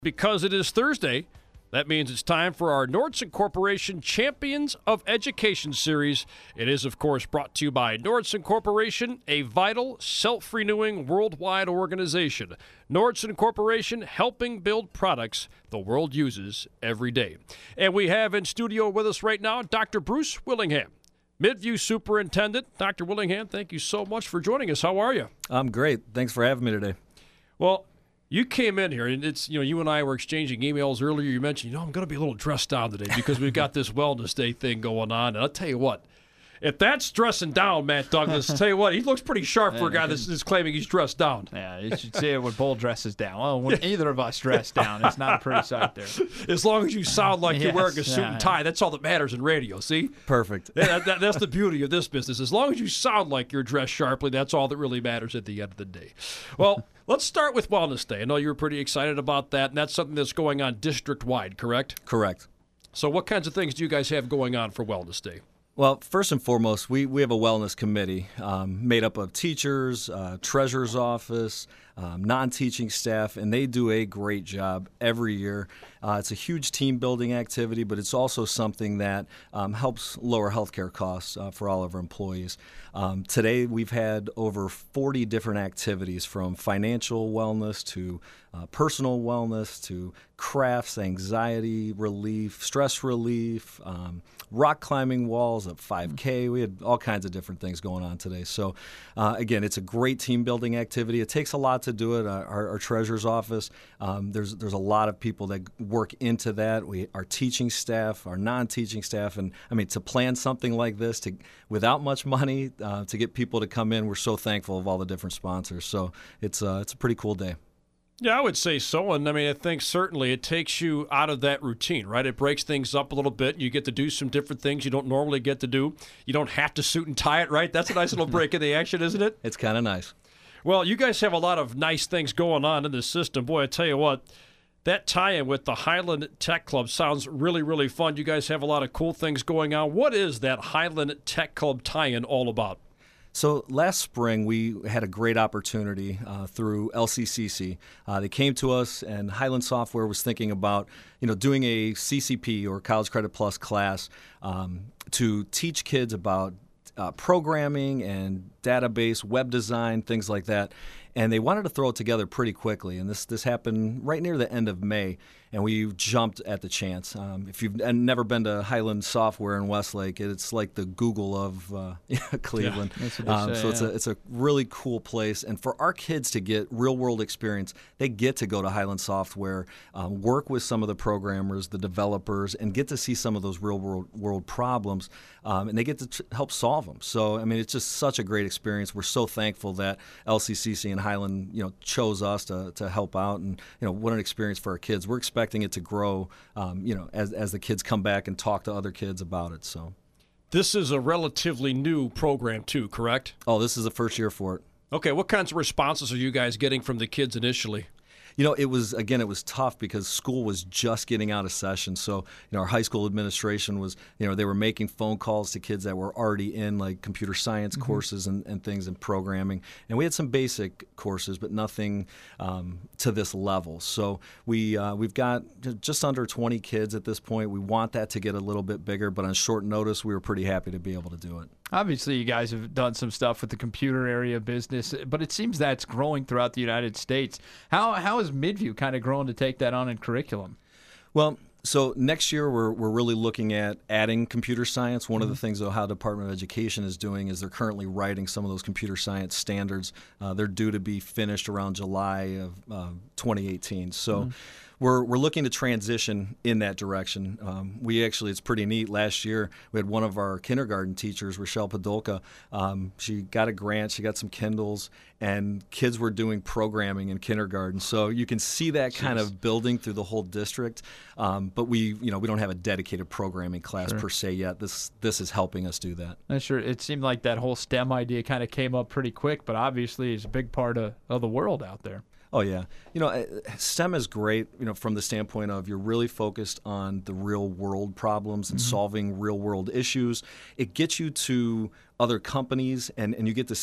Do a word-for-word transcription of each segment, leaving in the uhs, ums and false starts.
Because it is Thursday, that means it's time for our Nordson Corporation Champions of Education series. It is, of course, brought to you by Nordson Corporation, a vital, self-renewing worldwide organization. Nordson Corporation helping build products the world uses every day. And we have in studio with us right now Doctor Bruce Willingham, Midview Superintendent. Doctor Willingham, thank you so much for joining us. How are you? I'm great. Thanks for having me today. Well, you came in here, and it's, you know, you and I were exchanging emails earlier. You mentioned, you know, I'm going to be a little dressed down today because we've got this Wellness Day thing going on. And I'll tell you what, if that's dressing down, Matt Douglas, I'll tell you what, he looks pretty sharp for a guy that's, that's claiming he's dressed down. Yeah, you should see it when Bull dresses down. Well, when either of us dress down, it's not a pretty sight there. As long as you sound like Yes, you're wearing a suit yeah, and tie, that's all that matters in radio, see? Perfect. Yeah, that, that, that's the beauty of this business. As long as you sound like you're dressed sharply, that's all that really matters at the end of the day. Well, let's start with Wellness Day. I know you were pretty excited about that, and that's something that's going on district-wide, correct? Correct. So what kinds of things do you guys have going on for Wellness Day? Well, first and foremost, we, we have a wellness committee um, made up of teachers, uh, treasurer's office, um, non-teaching staff, and they do a great job every year. Uh, it's a huge team-building activity, but it's also something that um, helps lower healthcare costs uh, for all of our employees. Um, today, we've had over forty different activities, from financial wellness to uh, personal wellness to crafts, anxiety relief, stress relief, um, rock climbing walls, a five K. We had all kinds of different things going on today. So, uh, again, it's a great team-building activity. It takes a lot to do it. Uh, our, our treasurer's office, um, there's there's a lot of people that work into that. We, our teaching staff, our non-teaching staff, and I mean, to plan something like this to without much money uh, to get people to come in, we're so thankful of all the different sponsors. So it's uh, it's a pretty cool day. Yeah, I would say so. And I mean, I think certainly it takes you out of that routine, right? It breaks things up a little bit. You get to do some different things you don't normally get to do. You don't have to suit and tie it, right? That's a nice little break in the action, isn't it? It's kind of nice. Well, you guys have a lot of nice things going on in this system. Boy, I tell you what, that tie-in with the Highland Tech Club sounds really, really fun. You guys have a lot of cool things going on. What is that Highland Tech Club tie-in all about? So last spring, we had a great opportunity uh, through L C C C. Uh, they came to us, and Highland Software was thinking about, you know, doing a C C P or College Credit Plus class um, to teach kids about uh, programming and database, web design, things like that. And they wanted to throw it together pretty quickly. And this this happened right near the end of May, and we jumped at the chance. Um, if you've never been to Highland Software in Westlake, it's like the Google of uh, Cleveland. Yeah, that's what they um, say, so it's yeah. a it's a really cool place. And for our kids to get real world experience, they get to go to Highland Software, um, work with some of the programmers, the developers, and get to see some of those real world world problems, um, and they get to tr- help solve them. So I mean, it's just such a great experience. We're so thankful that L C C C and Highland, you know, chose us to, to help out, and you know, what an experience for our kids. We're expecting it to grow, um, you know, as as the kids come back and talk to other kids about it. So, this is a relatively new program too, correct? Oh, this is the first year for it. Okay, what kinds of responses are you guys getting from the kids initially? You know, it was, again, it was tough because school was just getting out of session. So, you know, our high school administration was, you know, they were making phone calls to kids that were already in, like, computer science mm-hmm. courses and, and things and programming. And we had some basic courses, but nothing um, to this level. So we, uh, we've got just under twenty kids at this point. We want that to get a little bit bigger, but on short notice, we were pretty happy to be able to do it. Obviously, you guys have done some stuff with the computer area business, but it seems that's growing throughout the United States. How how has Midview kind of grown to take that on in curriculum? Well, so next year we're we're really looking at adding computer science. One Mm-hmm. of the things, though, how Department of Education is doing is they're currently writing some of those computer science standards. Uh, they're due to be finished around July of uh, twenty eighteen. So. Mm-hmm. We're, we're looking to transition in that direction. Um, we actually, it's pretty neat. Last year, we had one of our kindergarten teachers, Rochelle Podolka. Um, she got a grant, she got some Kindles, and kids were doing programming in kindergarten. So you can see that kind Jeez. of building through the whole district. Um, but we, you know, we don't have a dedicated programming class Sure. per se yet. This this is helping us do that. I'm sure it seemed like that whole STEM idea kind of came up pretty quick, but obviously it's a big part of, of the world out there. Oh, yeah. You know, uh, STEM is great, you know, from the standpoint of you're really focused on the real world problems and mm-hmm. solving real world issues. It gets you to other companies, and, and you get to see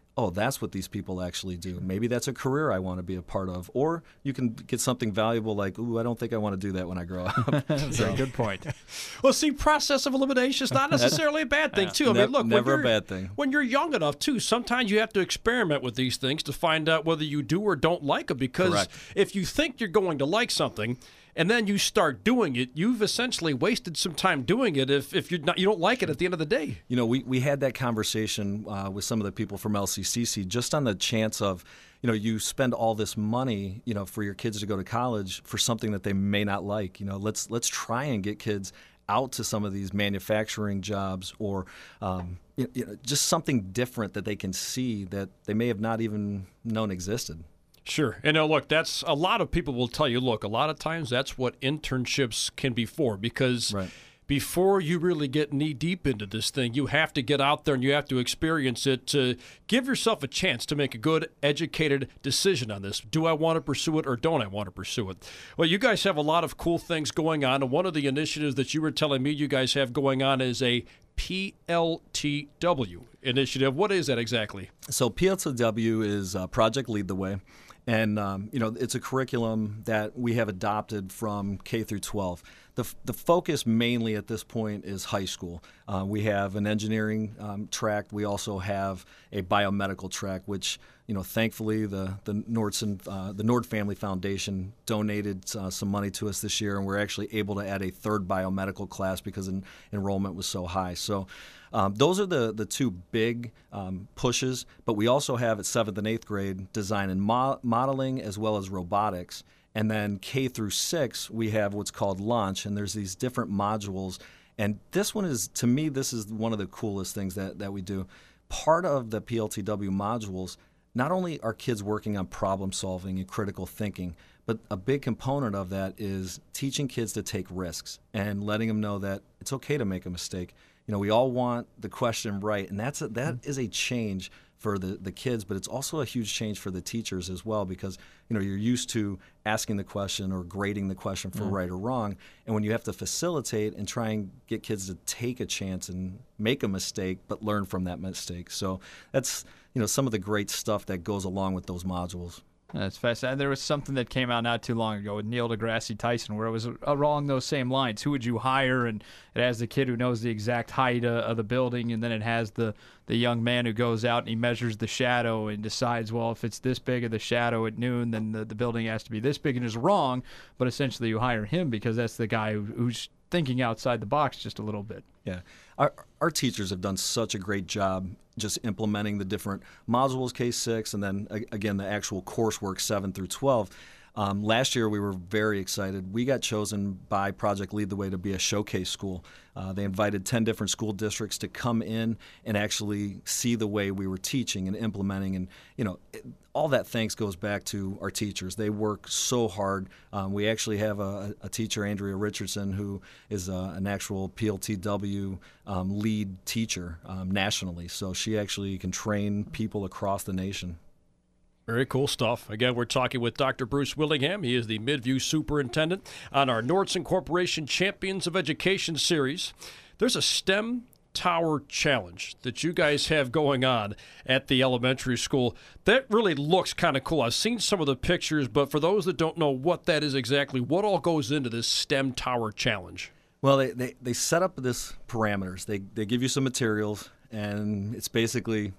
oh, that's what these people actually do. Maybe that's a career I want to be a part of. Or you can get something valuable like, ooh, I don't think I want to do that when I grow up. That's a good point. Well, see, process of elimination is not necessarily a bad thing, too. I Ne- mean, look, never when a bad thing. When you're young enough, too, sometimes you have to experiment with these things to find out whether you do or don't like them. Because Correct. if you think you're going to like something, and then you start doing it, you've essentially wasted some time doing it if, if you're not, you don't like it at the end of the day. You know, we, we had that conversation uh, with some of the people from L C C C just on the chance of, you know, you spend all this money, you know, for your kids to go to college for something that they may not like. You know, let's let's try and get kids out to some of these manufacturing jobs or um, you know, just something different that they can see that they may have not even known existed. Sure. And now, look, that's a lot of people will tell you, look, a lot of times that's what internships can be for, because Right. before you really get knee deep into this thing, you have to get out there and you have to experience it to give yourself a chance to make a good, educated decision on this. Do I want to pursue it or don't I want to pursue it? Well, you guys have a lot of cool things going on, and one of the initiatives that you were telling me you guys have going on is a P L T W initiative. What is that exactly? So P L T W is uh, Project Lead the Way. And, um, you know, it's a curriculum that we have adopted from K through twelve. The, f- the focus mainly at this point is high school. Uh, we have an engineering um, track. We also have a biomedical track, which, you know, thankfully the the Nordson, uh, the Nord Family Foundation donated uh, some money to us this year, and we're actually able to add a third biomedical class because en- enrollment was so high. So um, those are the, the two big um, pushes, but we also have at seventh and eighth grade design and mo- modeling as well as robotics. And then K through six, we have what's called Launch, and there's these different modules. And this one is, to me, this is one of the coolest things that, that we do. Part of the P L T W modules, not only are kids working on problem solving and critical thinking, but a big component of that is teaching kids to take risks and letting them know that it's okay to make a mistake. You know, we all want the question right, and that's a, that is a change for the, the kids, but it's also a huge change for the teachers as well, because, you know, you're used to asking the question or grading the question for mm. right or wrong, and when you have to facilitate and try and get kids to take a chance and make a mistake but learn from that mistake. So that's, you know, some of the great stuff that goes along with those modules. That's fascinating. There was something that came out not too long ago with Neil deGrasse Tyson where it was along those same lines. Who would you hire? And it has the kid who knows the exact height uh, of the building, and then it has the, the young man who goes out and he measures the shadow and decides, well, if it's this big of the shadow at noon, then the, the building has to be this big, and is wrong. But essentially you hire him because that's the guy who, who's thinking outside the box just a little bit. Yeah. Our, our teachers have done such a great job just implementing the different modules, K six, and then, again, the actual coursework, seven through twelve. Um, last year, we were very excited. We got chosen by Project Lead the Way to be a showcase school. Uh, they invited ten different school districts to come in and actually see the way we were teaching and implementing. And, you know, it, all that thanks goes back to our teachers. They work so hard. Um, we actually have a, a teacher, Andrea Richardson, who is a, an actual P L T W um, lead teacher um, nationally. So she actually can train people across the nation. Very cool stuff. Again, we're talking with Doctor Bruce Willingham. He is the Midview Superintendent on our Nordson Corporation Champions of Education series. There's a STEM Tower Challenge that you guys have going on at the elementary school. That really looks kind of cool. I've seen some of the pictures, but for those that don't know what that is exactly, what all goes into this STEM Tower Challenge? Well, they, they, they set up this parameters. They, they give you some materials, and it's basically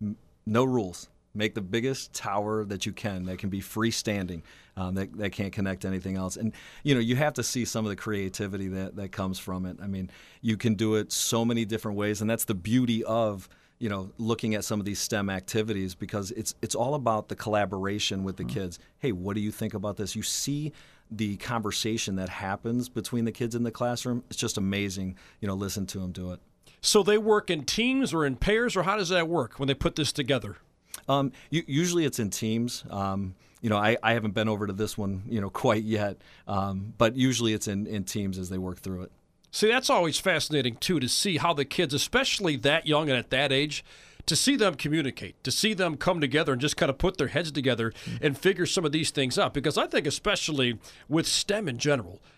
no rules. Make the biggest tower that you can that can be freestanding, um, that, that can't connect to anything else. And, you know, you have to see some of the creativity that, that comes from it. I mean, you can do it so many different ways, and that's the beauty of, you know, looking at some of these STEM activities, because it's it's all about the collaboration with the mm-hmm. kids. Hey, what do you think about this? You see the conversation that happens between the kids in the classroom. It's just amazing, you know, listen to them do it. So they work in teams or in pairs, or how does that work when they put this together? Um, usually it's in teams. Um, you know, I, I haven't been over to this one, you know, quite yet. Um, but usually it's in, in teams as they work through it. See, that's always fascinating, too, to see how the kids, especially that young and at that age, to see them communicate, to see them come together and just kind of put their heads together and figure some of these things out. Because I think especially with STEM in general,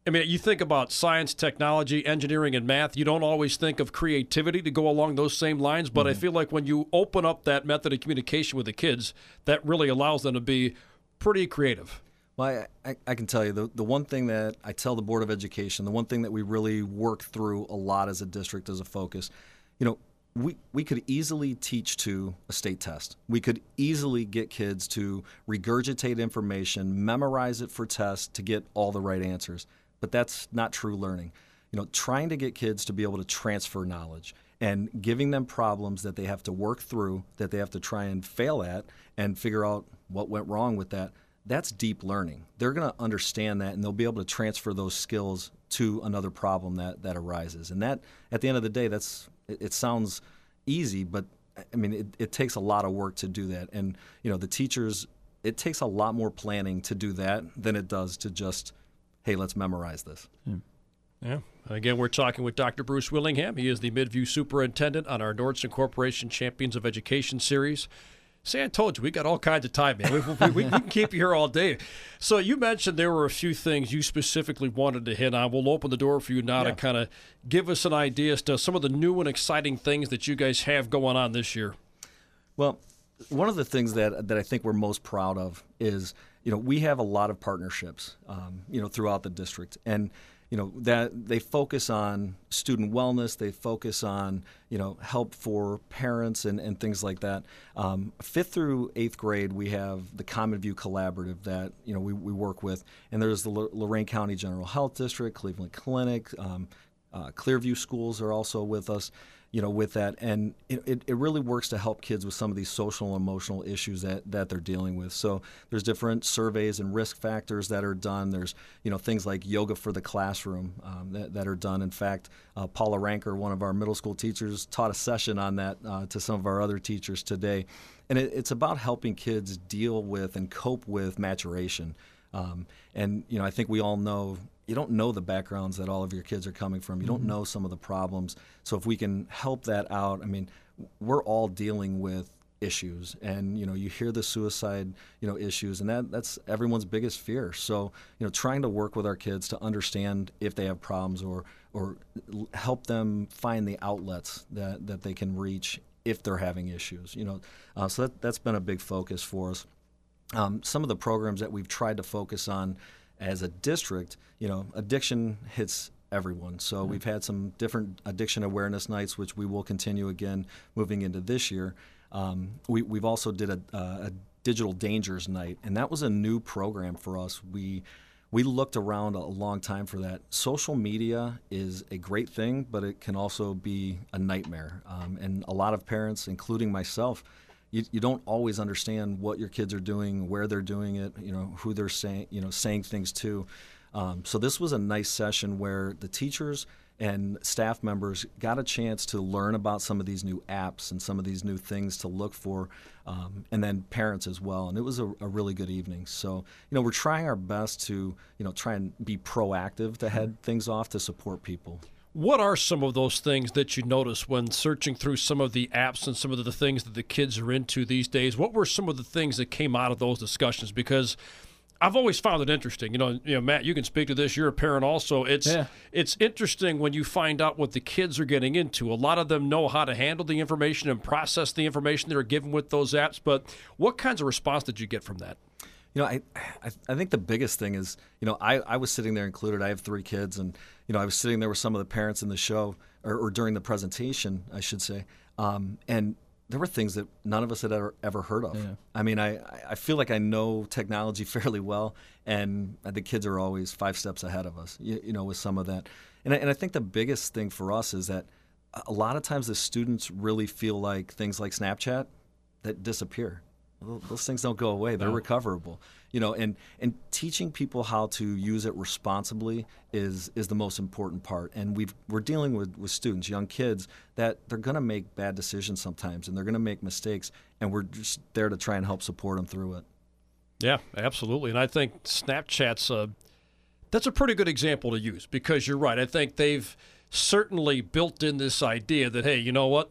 I mean, you think about science, technology, engineering, and math, you don't always think of creativity to go along those same lines, but mm-hmm. I feel like when you open up that method of communication with the kids, that really allows them to be pretty creative. Well, I, I, I can tell you, the, the one thing that I tell the Board of Education, the one thing that we really work through a lot as a district as a focus, you know, we, we could easily teach to a state test. We could easily get kids to regurgitate information, memorize it for tests to get all the right answers. But that's not true learning. You know, trying to get kids to be able to transfer knowledge and giving them problems that they have to work through, that they have to try and fail at and figure out what went wrong with that, that's deep learning. They're going to understand that, and they'll be able to transfer those skills to another problem that, that arises. And that, at the end of the day, that's it, it sounds easy, but I mean, it, it takes a lot of work to do that. And, you know, the teachers, it takes a lot more planning to do that than it does to just, hey, let's memorize this. Yeah. Yeah. Again, we're talking with Doctor Bruce Willingham. He is the Midview Superintendent on our Nordson Corporation Champions of Education series. See, I told you, we got all kinds of time, man. We, we, we can keep you here all day. So you mentioned there were a few things you specifically wanted to hit on. We'll open the door for you now yeah. to kind of give us an idea as to some of the new and exciting things that you guys have going on this year. Well, one of the things that that I think we're most proud of is, you know, we have a lot of partnerships, um, you know, throughout the district. And you know, that they focus on student wellness, they focus on, you know, help for parents and, and things like that. Um, fifth through eighth grade, we have the Common View Collaborative that, you know, we, we work with. And there's the L- Lorain County General Health District, Cleveland Clinic, um, uh, Clearview Schools are also with us, you know, with that. And it, it, it really works to help kids with some of these social and emotional issues that, that they're dealing with. So there's different surveys and risk factors that are done. There's, you know, things like yoga for the classroom um, that, that are done. In fact, uh, Paula Ranker, one of our middle school teachers, taught a session on that uh, to some of our other teachers today. And it, it's about helping kids deal with and cope with maturation. Um, and, you know, I think we all know you don't know the backgrounds that all of your kids are coming from. You don't know some of the problems. So if we can help that out, I mean, we're all dealing with issues. And, you know, you hear the suicide, you know, issues, and that that's everyone's biggest fear. So, you know, trying to work with our kids to understand if they have problems or or help them find the outlets that, that they can reach if they're having issues, you know. Uh, so that, that's been a big focus for us. Um, some of the programs that we've tried to focus on as a district, you know, addiction hits everyone. So mm-hmm. we've had some different addiction awareness nights, which we will continue again moving into this year. Um, we, we've also did a, a digital dangers night, and that was a new program for us. We we looked around a long time for that. Social media is a great thing, but it can also be a nightmare. Um, and a lot of parents, including myself, You, you don't always understand what your kids are doing, where they're doing it, you know, who they're saying, you know, saying things to. Um, so this was a nice session where the teachers and staff members got a chance to learn about some of these new apps and some of these new things to look for, um, and then parents as well. And it was a, a really good evening. So, you know, we're trying our best to, you know, try and be proactive to head things off to support people. What are some of those things that you notice when searching through some of the apps and some of the things that the kids are into these days? What were some of the things that came out of those discussions? Because I've always found it interesting. You know, you know, Matt, you can speak to this. You're a parent also. It's yeah. it's interesting when you find out what the kids are getting into. A lot of them know how to handle the information and process the information they're given with those apps. But what kinds of response did you get from that? You know, I, I I think the biggest thing is, you know, I, I was sitting there included. I have three kids, and, you know, I was sitting there with some of the parents in the show, or, or during the presentation, I should say, um, and there were things that none of us had ever, ever heard of. Yeah. I mean, I, I feel like I know technology fairly well, and the kids are always five steps ahead of us, you, you know, with some of that. And I, and I think the biggest thing for us is that a lot of times the students really feel like things like Snapchat that disappear. Those things don't go away. They're no. recoverable. You know, and, and teaching people how to use it responsibly is is the most important part. And we've, we're dealing with, with students, young kids, that they're going to make bad decisions sometimes, and they're going to make mistakes, and we're just there to try and help support them through it. Yeah, absolutely. And I think Snapchat's uh, that's a pretty good example to use, because you're right. I think they've certainly built in this idea that, hey, you know what?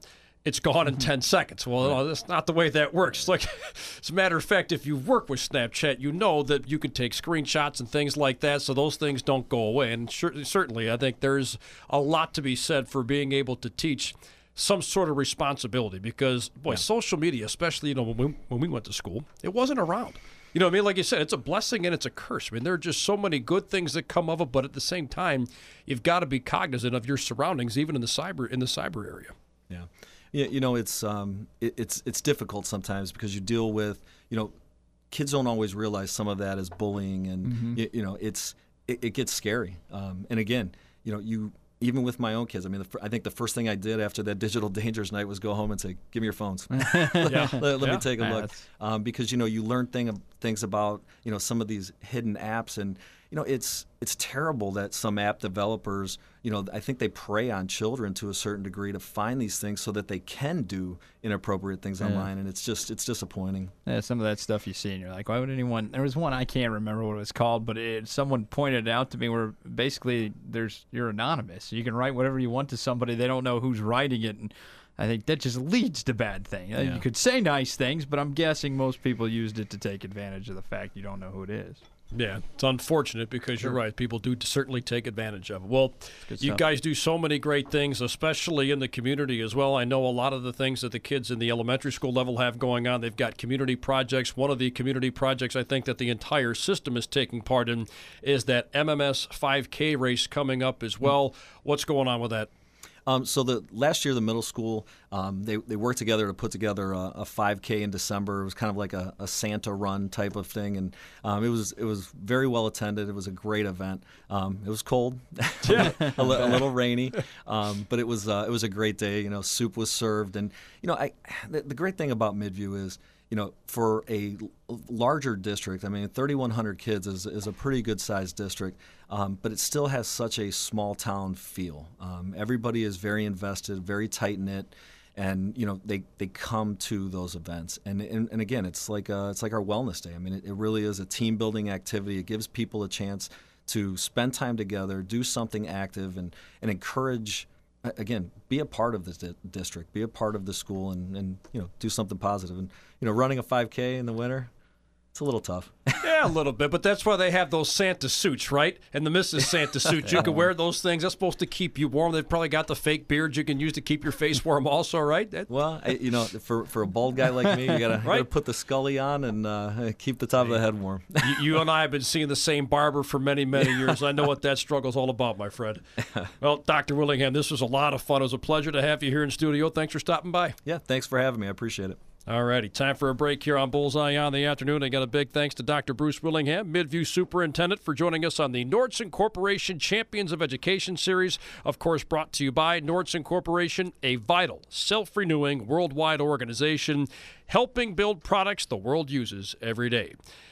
it's gone in ten seconds. Well, no, that's not the way that works. Like, as a matter of fact, if you work with Snapchat, you know that you can take screenshots and things like that, so those things don't go away. And sure, certainly, I think there's a lot to be said for being able to teach some sort of responsibility because, boy, yeah. social media, especially, you know, when we, when we went to school, it wasn't around. You know what I mean? Like you said, it's a blessing and it's a curse. I mean, there are just so many good things that come of it, but at the same time, you've got to be cognizant of your surroundings, even in the cyber in the cyber area. Yeah, yeah. You know, it's um, it, it's it's difficult sometimes because you deal with, you know, kids don't always realize some of that is bullying, and mm-hmm. you, you know, it's it, it gets scary. Um, and again, you know, you. Even with my own kids, I mean, the, I think the first thing I did after that Digital Dangers night was go home and say, "Give me your phones. yeah. let, let yeah. me take a yeah, look." Um, because you know, you learn thing, things about you know some of these hidden apps, and you know, it's it's terrible that some app developers, you know, I think they prey on children to a certain degree to find these things so that they can do inappropriate things yeah. online, and it's just it's disappointing. Yeah, some of that stuff you see, and you're like, why would anyone? There was one I can't remember what it was called, but it, someone pointed it out to me where basically there's you're anonymous. You can write whatever you want to somebody; they don't know who's writing it, and I think that just leads to bad things. Yeah. You could say nice things, but I'm guessing most people used it to take advantage of the fact you don't know who it is. Yeah, it's unfortunate because you're right. People do certainly take advantage of it. Well, you guys do so many great things, especially in the community as well. I know a lot of the things that the kids in the elementary school level have going on. They've got community projects. One of the community projects I think that the entire system is taking part in is that M M S five K race coming up as well. What's going on with that? Um, so the last year, the middle school, um, they they worked together to put together a, a five K in December. It was kind of like a, a Santa run type of thing, and um, it was it was very well attended. It was a great event. Um, it was cold, a, a little rainy, um, but it was uh, it was a great day. You know, soup was served, and you know, I the, the great thing about Midview is, you know, for a larger district, I mean, thirty-one hundred kids is, is a pretty good-sized district, um, but it still has such a small-town feel. Um, everybody is very invested, very tight-knit, and, you know, they, they come to those events. And, and, and again, it's like a, it's like our wellness day. I mean, it, it really is a team-building activity. It gives people a chance to spend time together, do something active, and, and encourage – again, be a part of this di- district, be a part of the school, and, and you know, do something positive. And you know, running a five K in the winter, it's a little tough. Yeah, a little bit, but that's why they have those Santa suits, right? And the Missus Santa suits. You can wear those things. That's supposed to keep you warm. They've probably got the fake beards you can use to keep your face warm also, right? That- well, I, you know, for for a bald guy like me, you gotta, right? you gotta put the Scully on and uh, keep the top of the head warm. you, you and I have been seeing the same barber for many, many years. I know what that struggle's all about, my friend. Well, Doctor Willingham, this was a lot of fun. It was a pleasure to have you here in studio. Thanks for stopping by. Yeah, thanks for having me. I appreciate it. All righty, time for a break here on Bullseye on the Afternoon. I got a big thanks to Doctor Bruce Willingham, Midview Superintendent, for joining us on the Nordson Corporation Champions of Education Series. Of course, brought to you by Nordson Corporation, a vital, self-renewing worldwide organization helping build products the world uses every day.